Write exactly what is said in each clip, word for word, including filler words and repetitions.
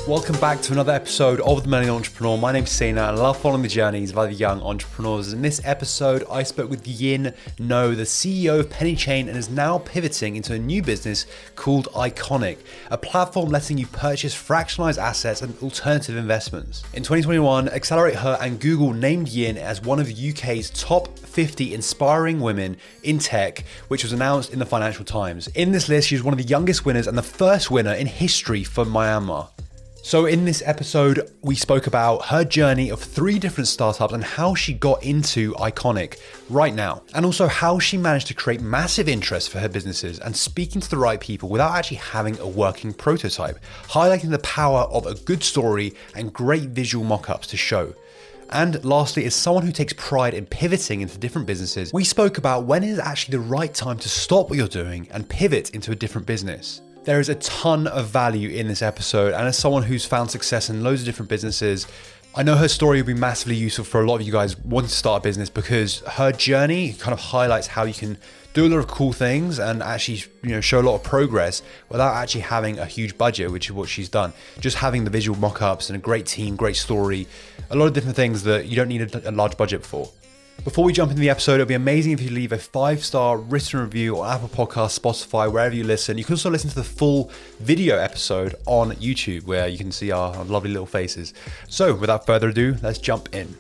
Welcome back to another episode of The Millennial Entrepreneur. My name's Sina and I love following the journeys of other young entrepreneurs. In this episode, I spoke with Yin No, the C E O of Penny Chain, and is now pivoting into a new business called Iconic, a platform letting you purchase fractionalized assets and alternative investments. In twenty twenty-one, Accelerate Her and Google named Yin as one of U K's top fifty inspiring women in tech, which was announced in the Financial Times. In this list, she's one of the youngest winners and the first winner in history for Myanmar. So in this episode, we spoke about her journey of three different startups and how she got into Iconic right now, and also how she managed to create massive interest for her businesses and speaking to the right people without actually having a working prototype, highlighting the power of a good story and great visual mock-ups to show. And lastly, as someone who takes pride in pivoting into different businesses, we spoke about when is actually the right time to stop what you're doing and pivot into a different business. There is a ton of value in this episode, and as someone who's found success in loads of different businesses, I know her story will be massively useful for a lot of you guys wanting to start a business, because her journey kind of highlights how you can do a lot of cool things and actually, you know, show a lot of progress without actually having a huge budget, which is what she's done. Just having the visual mock-ups and a great team, great story, a lot of different things that you don't need a, a large budget for. Before we jump into the episode, it'll be amazing if you leave a five-star written review on Apple Podcasts, Spotify, wherever you listen. You can also listen to the full video episode on YouTube, where you can see our, our lovely little faces. So without further ado, let's jump in.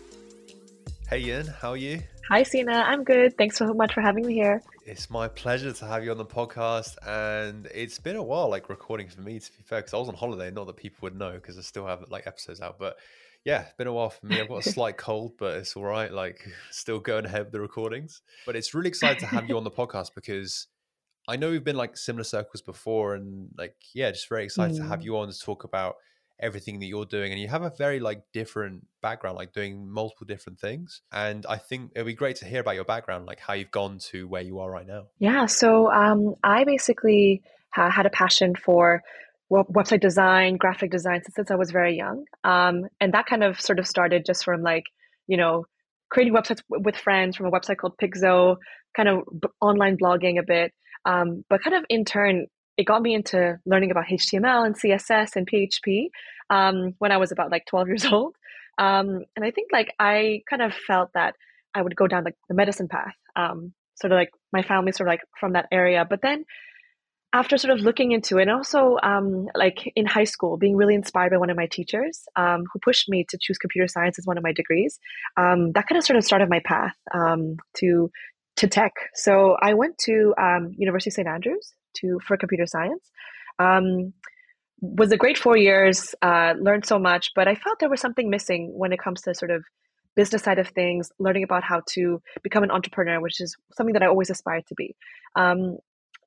Hey Yin, how are you? Hi Sina, I'm good. Thanks so much for having me here. It's my pleasure to have you on the podcast, and it's been a while like recording for me, to be fair, because I was on holiday. Not that people would know because I still have like episodes out, but yeah, it's been a while for me. I've got a slight cold, but it's all right. Like, still going ahead with the recordings. But it's really exciting to have you on the podcast, because I know we've been like similar circles before, and like, yeah, just very excited mm. to have you on to talk about everything that you're doing. And you have a very like different background, like doing multiple different things. And I think it'd be great to hear about your background, like how you've gone to where you are right now. Yeah, so um, I basically ha- had a passion for website design, graphic design since, since I was very young. Um, and that kind of sort of started just from like, you know, creating websites w- with friends from a website called Pixo, kind of b- online blogging a bit. Um, but kind of in turn, it got me into learning about H T M L and C S S and P H P um, when I was about like twelve years old. Um, and I think like I kind of felt that I would go down like the medicine path, um, sort of like my family sort of like from that area. But then after sort of looking into it, and also um, like in high school, being really inspired by one of my teachers um, who pushed me to choose computer science as one of my degrees, um, that kind of sort of started my path um, to to tech. So I went to um, University of Saint Andrews to for computer science. Um, was a great four years, uh, learned so much, but I felt there was something missing when it comes to sort of business side of things, learning about how to become an entrepreneur, which is something that I always aspired to be. Um,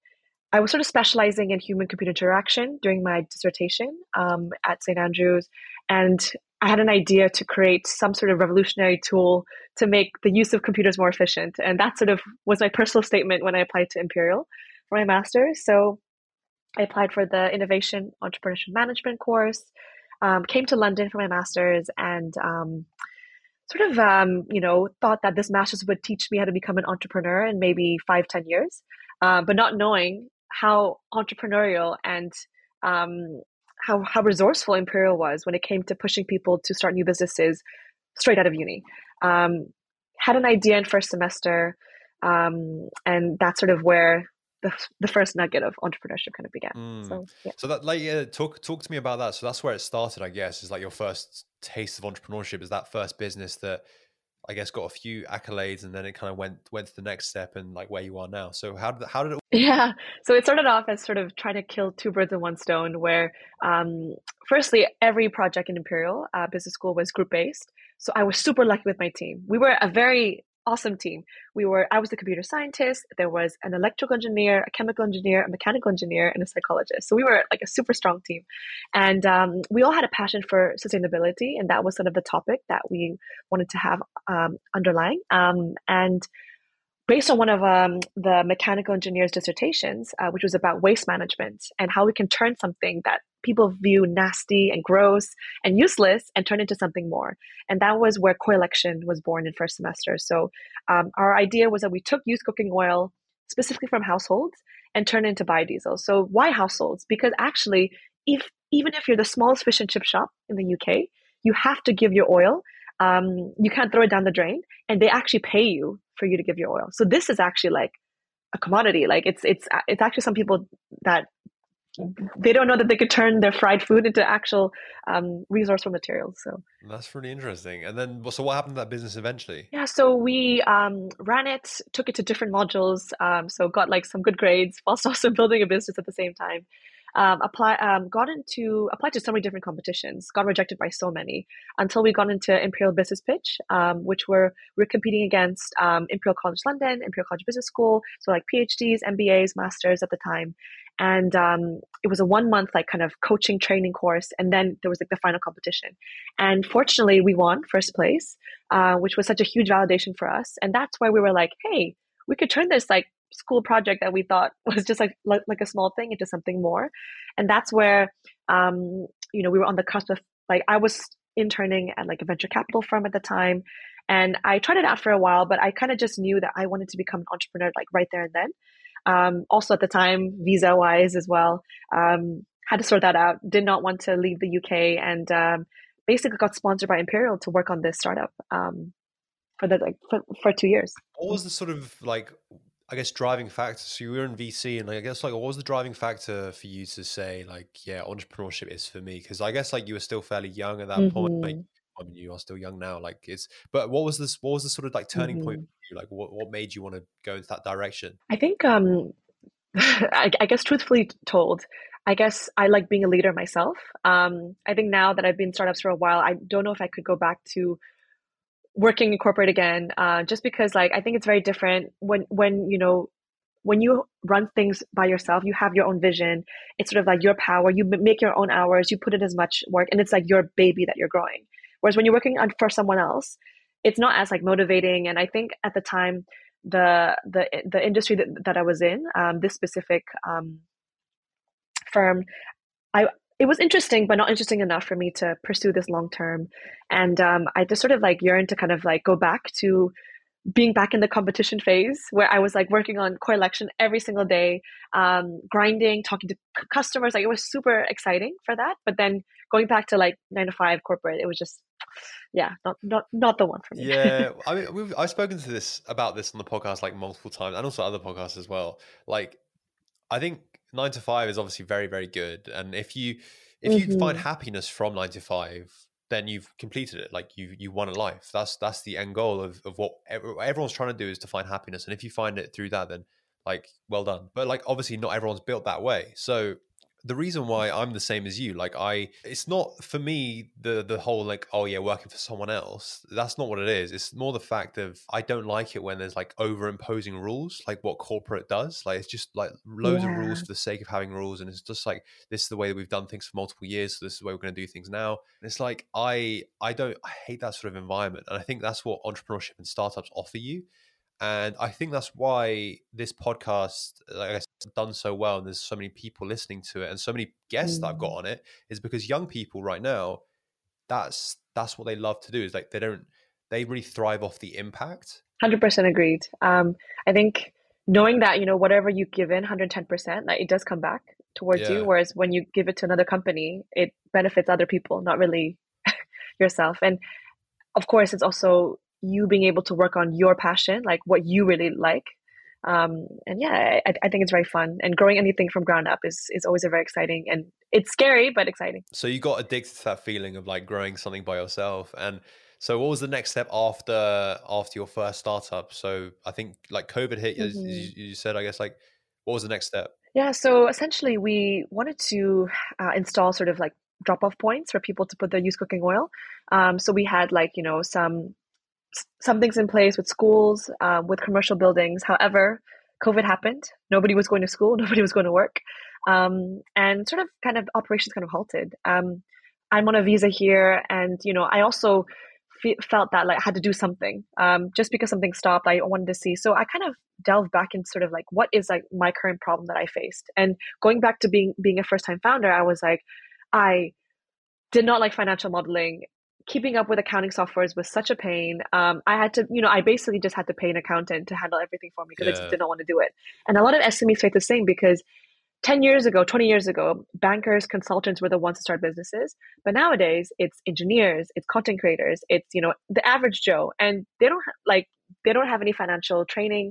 I was sort of specializing in human-computer interaction during my dissertation um, at Saint Andrews, and I had an idea to create some sort of revolutionary tool to make the use of computers more efficient. And that sort of was my personal statement when I applied to Imperial for my master's. So I applied for the Innovation Entrepreneurship Management course, um, came to London for my master's, and um, sort of, um, you know, thought that this master's would teach me how to become an entrepreneur in maybe five, ten years, uh, but not knowing how entrepreneurial and um, how how resourceful Imperial was when it came to pushing people to start new businesses straight out of uni. Um, had an idea in first semester, um, and that's sort of where the the first nugget of entrepreneurship kind of began. Mm. So yeah. So that like yeah, talk talk to me about that. So that's where it started, I guess, is like your first taste of entrepreneurship. Is that first business that I guess got a few accolades, and then it kind of went went to the next step and like where you are now. So how did how did it? Yeah, so it started off as sort of trying to kill two birds with one stone. Where, um, firstly, every project in Imperial uh, Business School was group based. So I was super lucky with my team. We were a very awesome team. We were. I was the computer scientist. There was an electrical engineer, a chemical engineer, a mechanical engineer, and a psychologist. So we were like a super strong team, and um, we all had a passion for sustainability, and that was sort of the topic that we wanted to have um, underlying. Um, and based on one of um, the mechanical engineer's dissertations, uh, which was about waste management and how we can turn something that people view nasty and gross and useless and turn into something more. And that was where Coelection was born in first semester. So um, our idea was that we took used cooking oil specifically from households and turned it into biodiesel. So why households? Because actually, if even if you're the smallest fish and chip shop in the U K, you have to give your oil. Um, you can't throw it down the drain, and they actually pay you for you to give your oil. So this is actually like a commodity. Like it's it's it's actually some people that they don't know that they could turn their fried food into actual um, resourceful materials. So that's really interesting. And then, so what happened to that business eventually? yeah, so we um, ran it, took it to different modules. Um, so got like some good grades, whilst also building a business at the same time. Um, apply, um, got into applied to so many different competitions. Got rejected by so many until we got into Imperial Business Pitch, um, which were we're competing against um, Imperial College London, Imperial College Business School, so like PhDs, M B As, masters at the time. And um, it was a one month like kind of coaching training course, and then there was like the final competition. And fortunately, we won first place, uh, which was such a huge validation for us. And that's why we were like, hey, we could turn this like school project that we thought was just like like, like a small thing into something more. And that's where um, you know we were on the cusp of like I was interning at like a venture capital firm at the time, and I tried it out for a while, but I kind of just knew that I wanted to become an entrepreneur like right there and then. Um, also at the time, visa wise as well, um, had to sort that out. Did not want to leave the U K, and um, basically got sponsored by Imperial to work on this startup um, for the like for, for two years. What was the sort of like, I guess, driving factor? So you were in V C, and like, I guess like, what was the driving factor for you to say like, yeah, entrepreneurship is for me? Because I guess like you were still fairly young at that Mm-hmm. point. Like, I mean, you are still young now. Like, it's but what was this? What was the sort of like turning mm-hmm. point for you? Like, what what made you want to go into that direction? I think, um, I, I guess, truthfully told, I guess I like being a leader myself. Um, I think now that I've been in startups for a while, I don't know if I could go back to working in corporate again, uh, just because like I think it's very different when when you know when you run things by yourself, you have your own vision. It's sort of like your power. You make your own hours. You put in as much work, and it's like your baby that you're growing. Whereas when you're working on for someone else, it's not as like motivating. And I think at the time, the the the industry that, that I was in, um, this specific um, firm, I it was interesting, but not interesting enough for me to pursue this long term. And um, I just sort of like yearned to kind of like go back to being back in the competition phase where I was like working on core election every single day, um, grinding, talking to c- customers. Like it was super exciting for that. But then going back to like nine to five corporate, it was just, yeah, not not not the one for me. Yeah, I mean, we've, I've spoken to this about this on the podcast like multiple times, and also other podcasts as well. Like, I think nine to five is obviously very, very good, and if you if you mm-hmm. find happiness from nine to five, then you've completed it. Like you you won a life. That's that's the end goal of of what everyone's trying to do, is to find happiness. And if you find it through that, then like, well done. But like, obviously not everyone's built that way. So the reason why I'm the same as you, like I, it's not for me, the the whole like, oh yeah, working for someone else. That's not what it is. It's more the fact of, I don't like it when there's like over imposing rules, like what corporate does. Like it's just like loads yeah. of rules for the sake of having rules. And it's just like, this is the way that we've done things for multiple years. So this is the way we're going to do things now. And it's like, I, I don't, I hate that sort of environment. And I think that's what entrepreneurship and startups offer you. And I think that's why this podcast, like I said, done so well, and there's so many people listening to it, and so many guests mm. that I've got on it, is because young people right now, that's that's what they love to do. Is like they don't, they really thrive off the impact. one hundred percent agreed. Um, I think knowing that, you know, whatever you give in, one hundred ten percent, like it does come back towards yeah. you. Whereas when you give it to another company, it benefits other people, not really yourself. And of course, it's also you being able to work on your passion, like what you really like. Um, and yeah, I, I think it's very fun, and growing anything from ground up is, is always a very exciting, and it's scary, but exciting. So you got addicted to that feeling of like growing something by yourself. And so what was the next step after, after your first startup? So I think like COVID hit, mm-hmm. as you, you said, I guess, like, what was the next step? Yeah. So essentially we wanted to uh, install sort of like drop-off points for people to put their used cooking oil. Um, so we had like, you know, some some things in place with schools, um, with commercial buildings. However, COVID happened. Nobody was going to school. Nobody was going to work. Um, and sort of kind of operations kind of halted. Um, I'm on a visa here. And, you know, I also fe- felt that like I had to do something. Um, just because something stopped, I wanted to see. So I kind of delved back into sort of like, what is like my current problem that I faced? And going back to being, being a first-time founder, I was like, I did not like financial modeling. Keeping up with accounting softwares was such a pain. Um, I had to, you know, I basically just had to pay an accountant to handle everything for me because yeah. I just did not want to do it. And a lot of S M Es face the same, because ten years ago, twenty years ago, bankers, consultants were the ones to start businesses. But nowadays, it's engineers, it's content creators, it's, you know, the average Joe. And they don't ha- like, they don't have any financial training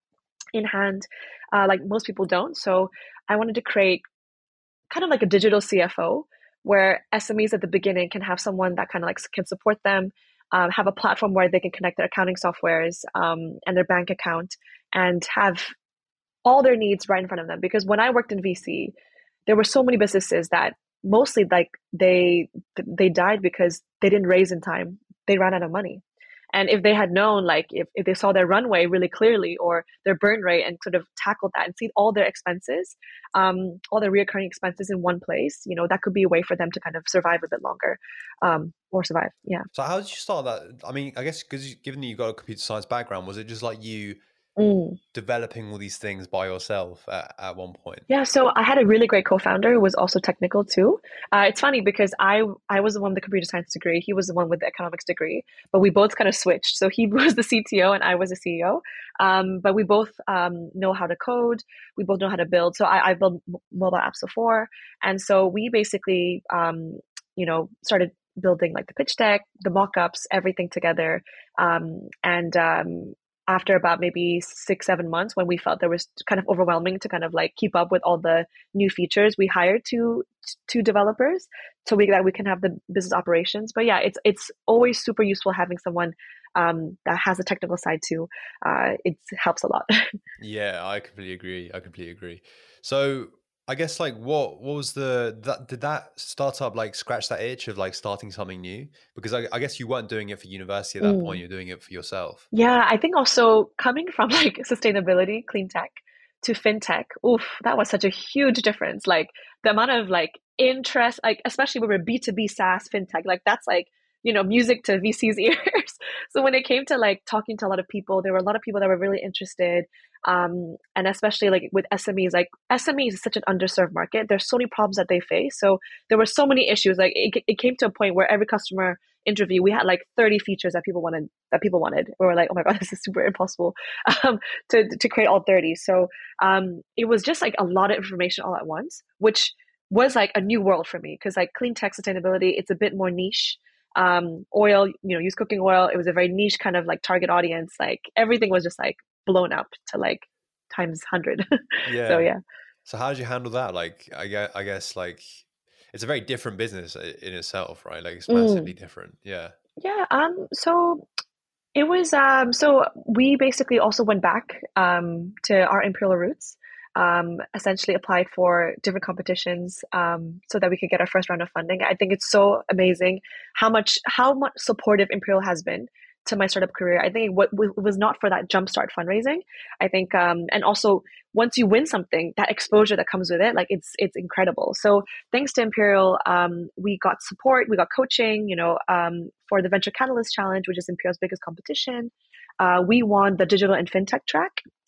in hand, uh, like most people don't. So I wanted to create kind of like a digital C F O where S M Es at the beginning can have someone that kind of like can support them, um, have a platform where they can connect their accounting softwares um, and their bank account and have all their needs right in front of them. Because when I worked in V C, there were so many businesses that mostly like they they died because they didn't raise in time. They ran out of money. And if they had known, like if, if they saw their runway really clearly or their burn rate and sort of tackled that and see all their expenses, um, all their reoccurring expenses in one place, you know, that could be a way for them to kind of survive a bit longer um, or survive. Yeah. So how did you start that? I mean, I guess because given that you got a computer science background, was it just like you Mm. developing all these things by yourself at, at one point? Yeah, so I had a really great co-founder who was also technical too. Uh, it's funny because I I was the one with the computer science degree. He was the one with the economics degree, but we both kind of switched. So he was the C T O and I was the C E O. Um, but we both um, know how to code. We both know how to build. So I, I built m- mobile apps before, and so we basically um, you know started building like the pitch deck, the mock-ups, everything together, um, and um, after about maybe six, seven months when we felt there was kind of overwhelming to kind of like keep up with all the new features, we hired two two developers so we that we can have the business operations. But yeah, it's it's always super useful having someone um, that has a technical side too. Uh, it helps a lot. Yeah, I completely agree. I completely agree. So I guess like what what was the that did that startup like scratch that itch of like starting something new? Because I, I guess you weren't doing it for university at that point, Mm. you're doing it for yourself. Yeah, I think also coming from like sustainability, clean tech to fintech, oof, that was such a huge difference. Like the amount of like interest, like especially when we're B two B SaaS fintech, like that's like, you know, music to V C's ears. So when it came to like talking to a lot of people, there were a lot of people that were really interested. Um, and especially like with S M Es, like S M Es is such an underserved market. There's so many problems that they face. So there were so many issues. Like it, it came to a point where every customer interview, we had like thirty features that people wanted that people wanted. We were like, oh my God, this is super impossible um, to to create all thirty. So um, it was just like a lot of information all at once, which was like a new world for me because like clean tech sustainability, it's a bit more niche. Um, oil, you know, use cooking oil. It was a very niche kind of like target audience. Like everything was just like blown up to like times hundred. So Yeah. yeah. So how did you handle that? Like I guess I guess like it's a very different business i- in itself, right? Like it's massively Mm, different. Yeah. yeah. Um. So it was um so we basically also went back um to our Imperial roots, um, essentially applied for different competitions um so that we could get our first round of funding. I think it's so amazing how much how much supportive Imperial has been to my startup career. I think what it was not for that jumpstart fundraising. I think um and also once you win something, that exposure that comes with it, like it's it's incredible. So thanks to Imperial, um, we got support, we got coaching, you know, um, for the Venture Catalyst Challenge, which is Imperial's biggest competition. Uh, we won the digital and fintech track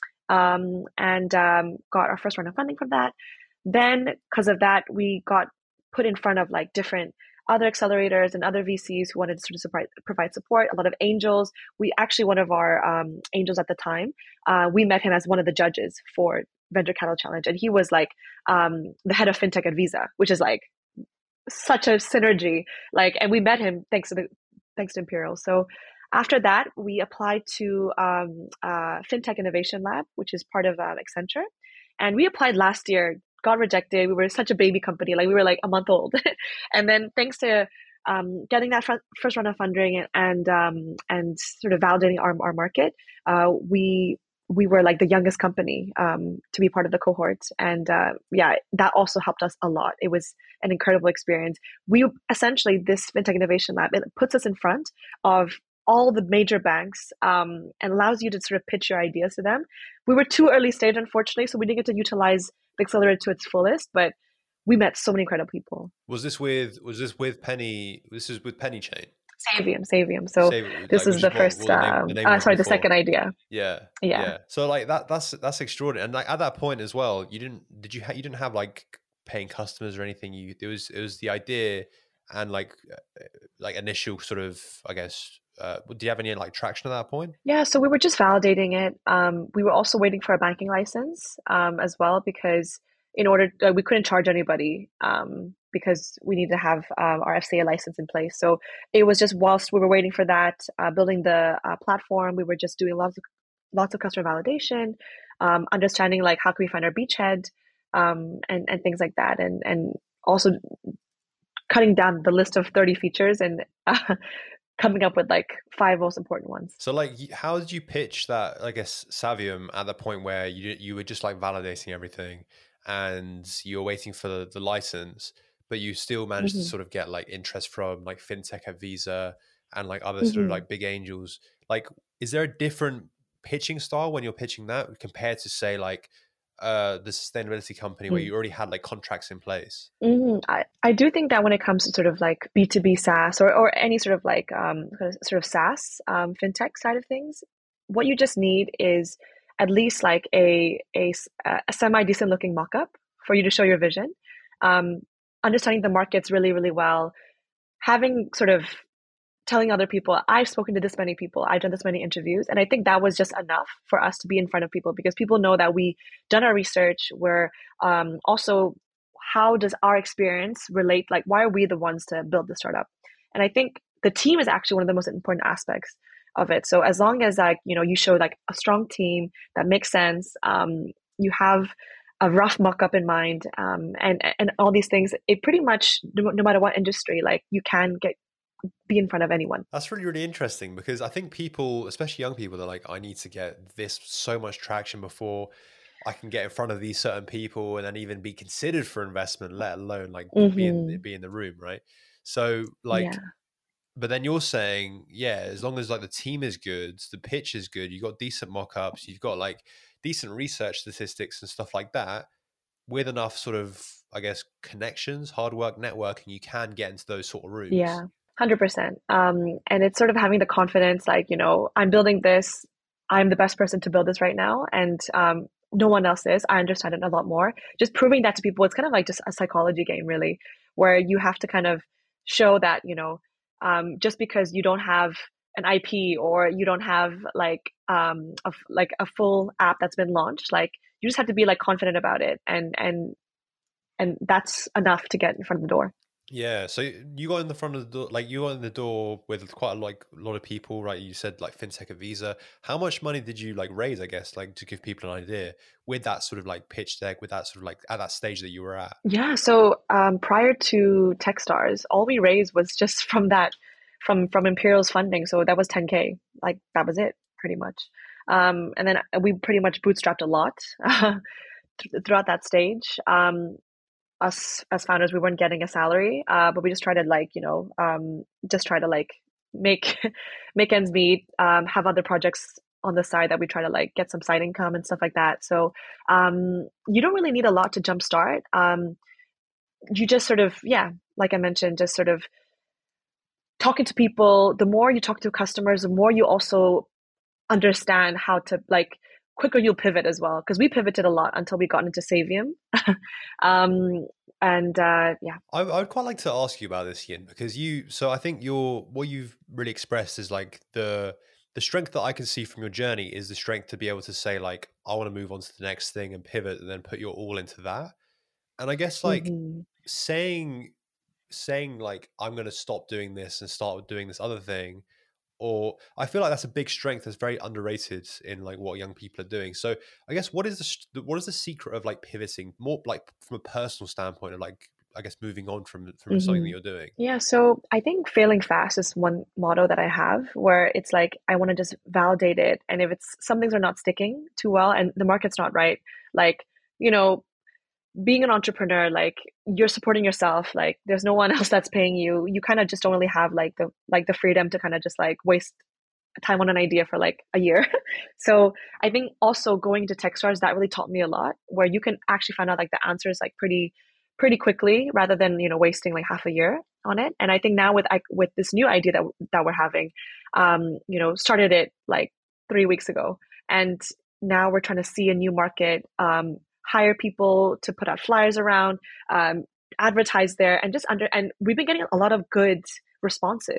um, and um, got our first round of funding from that. Then, because of that, we got put in front of like different other accelerators and other V Cs who wanted to sort of support, provide support. A lot of angels. We actually one of our um, angels at the time. Uh, we met him as one of the judges for Venture Capital Challenge, and he was like um, the head of fintech at Visa, which is like such a synergy. Like, and we met him thanks to the thanks to Imperial. So after that, we applied to um, uh, FinTech Innovation Lab, which is part of um, Accenture, and we applied last year. Got rejected. We were such a baby company, like we were like a month old, and then thanks to um, getting that fr- first round of funding and um, and sort of validating our our market, uh, we we were like the youngest company um, to be part of the cohort, and uh, yeah, that also helped us a lot. It was an incredible experience. We essentially this FinTech Innovation Lab, it puts us in front of all the major banks um, and allows you to sort of pitch your ideas to them. We were too early stage, unfortunately, so we didn't get to utilize the accelerator to its fullest, but we met so many incredible people. Was this with was this with Penny? This is with Penny Chain. Savium, Savium. So Say this like is which is the what, first, what the name the um, name uh, was sorry, the before. second idea. Yeah, Yeah. yeah. So like that that's that's extraordinary. And like at that point as well, you didn't did you ha- you didn't have like paying customers or anything. You it was it was the idea and like uh, like initial sort of I guess. Uh, do you have any like traction at that point? Yeah, so we were just validating it. Um, we were also waiting for a banking license um, as well because in order uh, we couldn't charge anybody um, because we need to have um, our F C A license in place. So it was just whilst we were waiting for that, uh, building the uh, platform, we were just doing lots of lots of customer validation, um, understanding like how can we find our beachhead, um, and and things like that, and and also cutting down the list of thirty features and uh, coming up with like five most important ones. So like, how did you pitch that, I guess, Savium at the point where you you were just like validating everything and you were waiting for the, the license, but you still managed to Mm-hmm. sort of get like interest from like fintech at Visa and like other sort of Mm-hmm. like big angels? Like, is there a different pitching style when you're pitching that compared to say like uh the sustainability company where you already had like contracts in place? Mm-hmm. I, I do think that when it comes to sort of like B two B SaaS or, or any sort of like um, sort of SaaS um, fintech side of things, what you just need is at least like a, a, a semi decent looking mock-up for you to show your vision, um, understanding the markets really, really well, having sort of telling other people, I've spoken to this many people, I've done this many interviews. And I think that was just enough for us to be in front of people because people know that we done our research. We're um, also, how does our experience relate? Like, why are we the ones to build the startup? And I think the team is actually one of the most important aspects of it. So as long as like, you know, you show like a strong team that makes sense, um, you have a rough mock-up in mind, um, and and all these things, it pretty much, no, no matter what industry, like you can get be in front of anyone. That's really, really interesting because I think people, especially young people, they're like, I need to get this so much traction before I can get in front of these certain people and then even be considered for investment, let alone like be in, Mm-hmm. be in the room, right? So Yeah. like, but then you're saying, yeah, as long as like the team is good, the pitch is good, you've got decent mock-ups, you've got like decent research statistics and stuff like that, with enough sort of, I guess, connections, hard work, networking, you can get into those sort of Yeah. rooms. one hundred percent. Um, and it's sort of having the confidence, like, you know, I'm building this. I'm the best person to build this right now. And um, no one else is. I understand it a lot more. Just proving that to people, it's kind of like just a psychology game, really, where you have to kind of show that, you know, um, just because you don't have an I P or you don't have like um a, like a full app that's been launched, like you just have to be like confident about it, and and and that's enough to get in front of the door. Yeah, so you got in the front of the door, like you got in the door with quite a, like a lot of people, right? You said like fintech at Visa. How much money did you like raise, I guess, like to give people an idea with that sort of like pitch deck, with that sort of like at that stage that you were at? Yeah, so um, prior to Techstars, all we raised was just from that, from from Imperial's funding. So that was ten K. Like that was it, pretty much. Um, and then we pretty much bootstrapped a lot throughout that stage. Um, us as founders, we weren't getting a salary, uh, but we just tried to like, you know, um, just try to like make make ends meet, um, have other projects on the side that we try to like get some side income and stuff like that. So um, you don't really need a lot to jumpstart. Um, you just sort of, yeah, like I mentioned, just sort of talking to people. The more you talk to customers, the more you also understand how to like quicker you'll pivot as well, because we pivoted a lot until we got into Savium. um and uh yeah. I, I would quite like to ask you about this, Yin, because you, so I think you're, what you've really expressed is like the, the strength that I can see from your journey is the strength to be able to say like, I want to move on to the next thing and pivot and then put your all into that. And I guess like Hmm. saying, saying like, I'm going to stop doing this and start doing this other thing, or I feel like that's a big strength that's very underrated in like what young people are doing. So I guess what is the what is the secret of like pivoting more like from a personal standpoint of like, I guess, moving on from from something that Hmm. you're doing? Yeah, so I think failing fast is one motto that I have, where it's like I want to just validate it, and if it's some things are not sticking too well and the market's not right, like, you know, being an entrepreneur, like you're supporting yourself, like there's no one else that's paying you. You kind of just don't really have like the like the freedom to kind of just like waste time on an idea for like a year. So I think also going to Techstars, that really taught me a lot, where you can actually find out like the answers like pretty pretty quickly rather than, you know, wasting like half a year on it. And I think now with I, with this new idea that that we're having, um, you know, started it like three weeks ago, and now we're trying to see a new market, um, hire people to put out flyers around, um, advertise there, and just under. And we've been getting a lot of good responses.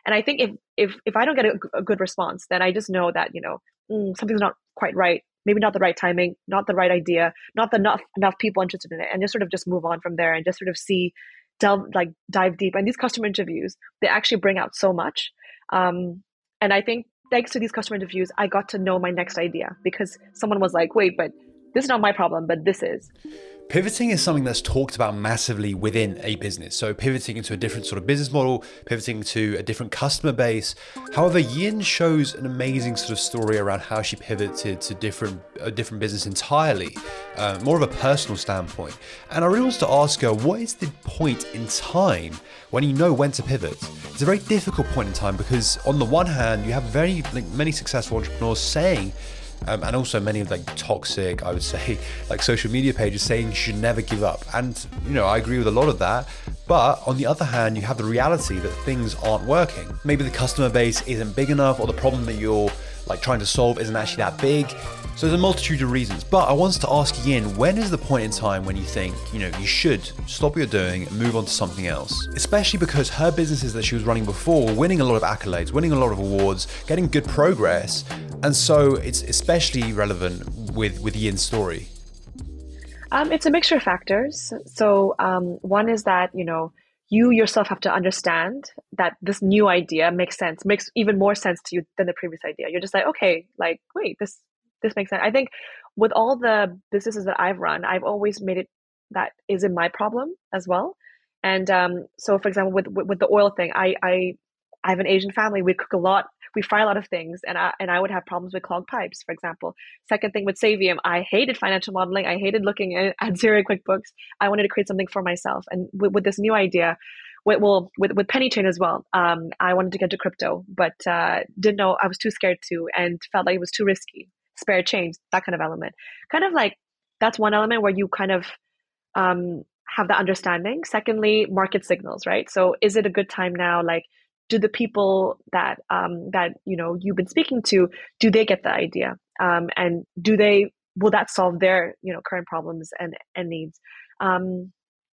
And I think if if if I don't get a, a good response, then I just know that, you know, mm, something's not quite right. Maybe not the right timing, not the right idea, not the enough enough people interested in it, and just sort of just move on from there and just sort of see, delve like dive deep. And these customer interviews, they actually bring out so much. Um, and I think thanks to these customer interviews, I got to know my next idea because someone was like, wait, but this is not my problem, but this is. Pivoting is something that's talked about massively within a business. So pivoting into a different sort of business model, pivoting to a different customer base. However, Yin shows an amazing sort of story around how she pivoted to different a different business entirely, uh, more of a personal standpoint. And I really wanted to ask her, what is the point in time when you know when to pivot? It's a very difficult point in time because on the one hand, you have very like, many successful entrepreneurs saying, Um, and also many of like toxic, I would say, like social media pages saying you should never give up. And, you know, I agree with a lot of that. But on the other hand, you have the reality that things aren't working. Maybe the customer base isn't big enough, or the problem that you're like trying to solve isn't actually that big. So there's a multitude of reasons. But I wanted to ask Yin, when is the point in time when you think, you know, you should stop what you're doing and move on to something else? Especially because her businesses that she was running before were winning a lot of accolades, winning a lot of awards, getting good progress. And so it's especially relevant with, with Yin's story. Um, it's a mixture of factors. So um, one is that, you know, you yourself have to understand that this new idea makes sense, makes even more sense to you than the previous idea. You're just like, okay, like, wait, this this makes sense. I think with all the businesses that I've run, I've always made it that isn't my problem as well. And um, so, for example, with, with with the oil thing, I I I have an Asian family. We cook a lot. We fry a lot of things, and I and I would have problems with clogged pipes, for example. Second thing with Savium, I hated financial modeling. I hated looking at, at Xero QuickBooks. I wanted to create something for myself, and with, with this new idea, with, well, with with Pennychain as well, um, I wanted to get to crypto, but uh, didn't know. I was too scared to, and felt like it was too risky. Spare change, that kind of element. Kind of like that's one element where you kind of um, have the understanding. Secondly, market signals, right? So, is it a good time now? Like, do the people that um, that you know you've been speaking to, do they get the idea, um, and do they will that solve their you know current problems and and needs, um,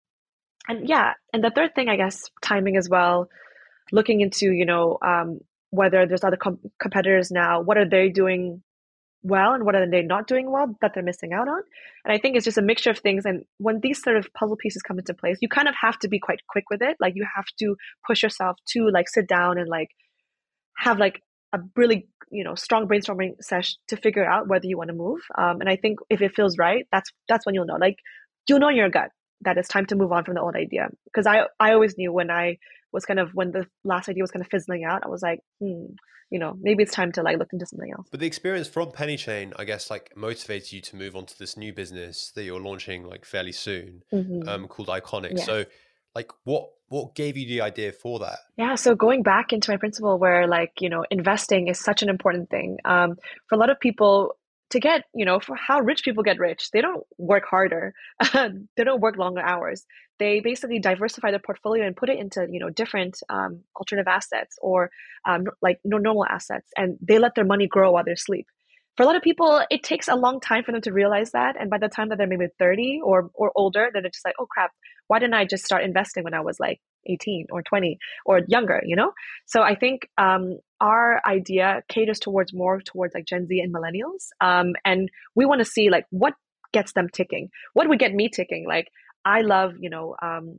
and yeah, and the third thing, I guess, timing as well. Looking into you know um, whether there's other com- competitors now, what are they doing well and what are they not doing well that they're missing out on. And I think it's just a mixture of things. And when these sort of puzzle pieces come into place, you kind of have to be quite quick with it. Like you have to push yourself to like sit down and like have like a really you know strong brainstorming session to figure out whether you want to move. Um, and I think if it feels right, that's that's when you'll know. Like you'll know in your gut that it's time to move on from the old idea. Because I I always knew when I was kind of when the last idea was kind of fizzling out, I was like, hmm, you know, maybe it's time to like look into something else. But the experience from Pennychain, I guess, like motivates you to move on to this new business that you're launching like fairly soon, Mm-hmm. um, called Iconic. Yes. So, like, what what gave you the idea for that? Yeah, so going back into my principle where like, you know, investing is such an important thing. Um, for a lot of people to get, you know, for how rich people get rich, they don't work harder. They don't work longer hours. They basically diversify their portfolio and put it into, you know, different um, alternative assets or um, like no normal assets, and they let their money grow while they sleep. For a lot of people, it takes a long time for them to realize that, and by the time that they're maybe thirty or or older, then they're just like, oh crap, why didn't I just start investing when I was like eighteen or twenty or younger, you know? So I think um, our idea caters towards more towards like Gen Z and millennials. Um, and we want to see like what gets them ticking. What would get me ticking? Like I love, you know, um,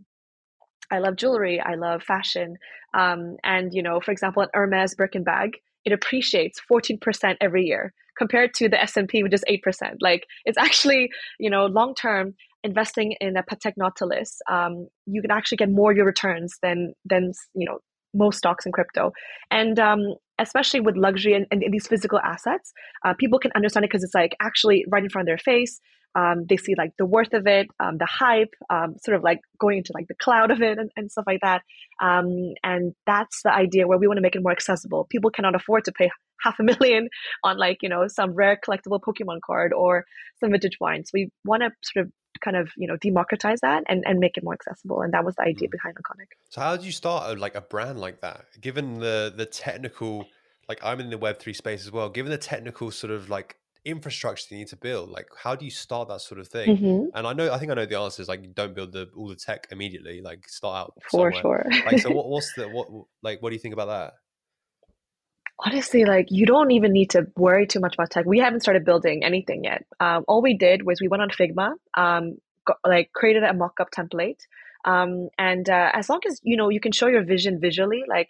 I love jewelry. I love fashion. Um, and, you know, for example, an Hermes Birkin bag, it appreciates fourteen percent every year compared to the S and P, which is eight percent. Like it's actually, you know, long-term investing in a Patek Nautilus, um, you can actually get more your returns than, than, you know, most stocks in crypto. And um, especially with luxury and, and these physical assets, uh, people can understand it because it's like actually right in front of their face. Um, they see like the worth of it, um, the hype, um, sort of like going into like the cloud of it and, and stuff like that. Um, and that's the idea where we want to make it more accessible. People cannot afford to pay half a million on like, you know, some rare collectible Pokemon card or some vintage wine. So we want to sort of kind of, you know, democratize that and, and make it more accessible. And that was the idea mm. behind Iconic. So how did you start a, like a brand like that? Given the the technical, like I'm in the Web three space as well, given the technical sort of like infrastructure you need to build, like how do you start that sort of thing? Mm-hmm. And I know, I think I know the answer is like, you don't build the all the tech immediately, like start out for somewhere. sure. Like, so what, what's the, what, like, what do you think about that? Honestly, like you don't even need to worry too much about tech. We haven't started building anything yet. Um, all we did was we went on Figma, um, got, like created a mock-up template. Um, and uh, as long as you know you can show your vision visually, like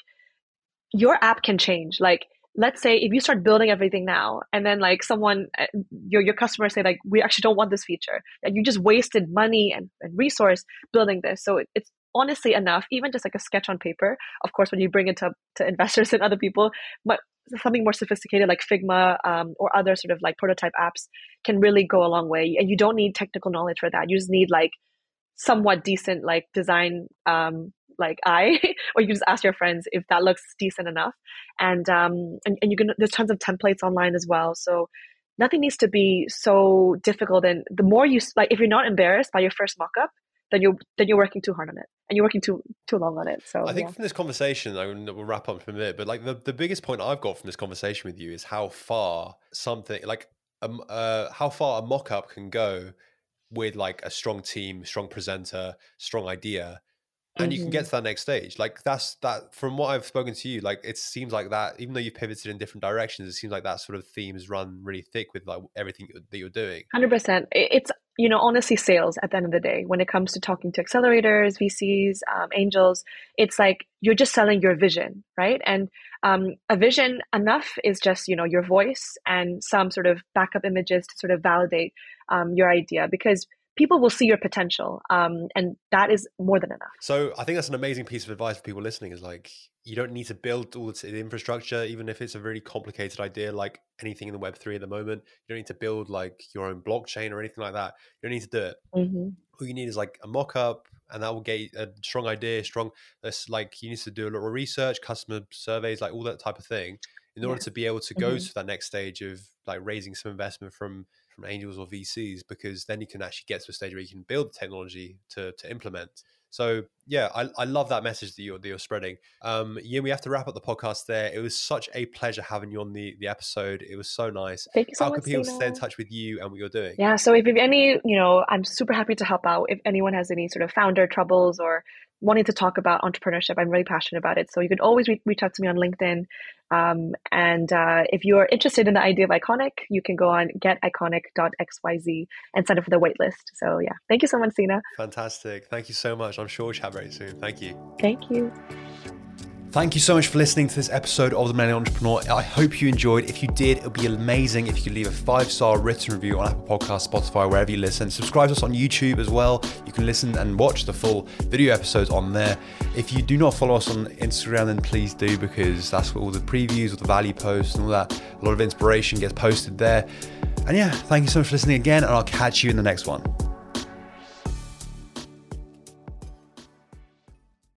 your app can change. Like let's say if you start building everything now, and then like someone, uh, your your customer say like we actually don't want this feature, and you just wasted money and, and resource building this. So it, it's honestly enough, even just like a sketch on paper. Of course, when you bring it to, to investors and other people, but something more sophisticated like Figma um, or other sort of like prototype apps can really go a long way. And you don't need technical knowledge for that. You just need like somewhat decent like design um, like eye, or you can just ask your friends if that looks decent enough. And um, and, and you can there's tons of templates online as well. So nothing needs to be so difficult. And the more you like, if you're not embarrassed by your first mock-up, then you're then you're working too hard on it, and you're working too too long on it. So I think yeah. from this conversation, I mean, we'll wrap up in a minute, but like the, the biggest point I've got from this conversation with you is how far something like um uh how far a mock-up can go with like a strong team, strong presenter, strong idea, and mm-hmm. you can get to that next stage. Like that's that from what I've spoken to you, like it seems like that, even though you've pivoted in different directions, it seems like that sort of themes run really thick with like everything that you're doing. one hundred percent. It's, you know, honestly sales at the end of the day, when it comes to talking to accelerators, V Cs, um, angels, it's like you're just selling your vision, right? And um, a vision enough is just, you know, your voice and some sort of backup images to sort of validate um, your idea, because people will see your potential, um, and that is more than enough. So I think that's an amazing piece of advice for people listening, is like, you don't need to build all the infrastructure, even if it's a really complicated idea, like anything in the Web three at the moment. You don't need to build like your own blockchain or anything like that. You don't need to do it. Mm-hmm. All you need is like a mock-up, and that will get a strong idea, strong, that's like, you need to do a lot of research, customer surveys, like all that type of thing, in order yeah. to be able to go mm-hmm. to that next stage of like raising some investment from from angels or V Cs, because then you can actually get to a stage where you can build the technology to to implement. So yeah, I, I love that message that you're, that you're spreading. Um, yeah, we have to wrap up the podcast there. It was such a pleasure having you on the, the episode. It was so nice. Thank you so How much, can people Sina. stay in touch with you and what you're doing? Yeah, so if you have any, you know, I'm super happy to help out. If anyone has any sort of founder troubles or wanting to talk about entrepreneurship, I'm really passionate about it. So you can always re- reach out to me on LinkedIn. Um, and uh, if you're interested in the idea of Iconic, you can go on get iconic dot x y z and sign up for the waitlist. So yeah, thank you so much, Sina. Fantastic. Thank you so much. I'm sure we'll chat very soon. Thank you. Thank you. Thank you so much for listening to this episode of The Millennial Entrepreneur. I hope you enjoyed. If you did, it would be amazing if you could leave a five-star written review on Apple Podcasts, Spotify, wherever you listen. Subscribe to us on YouTube as well. You can listen and watch the full video episodes on there. If you do not follow us on Instagram, then please do, because that's where all the previews, all the value posts and all that, a lot of inspiration gets posted there. And yeah, thank you so much for listening again, and I'll catch you in the next one.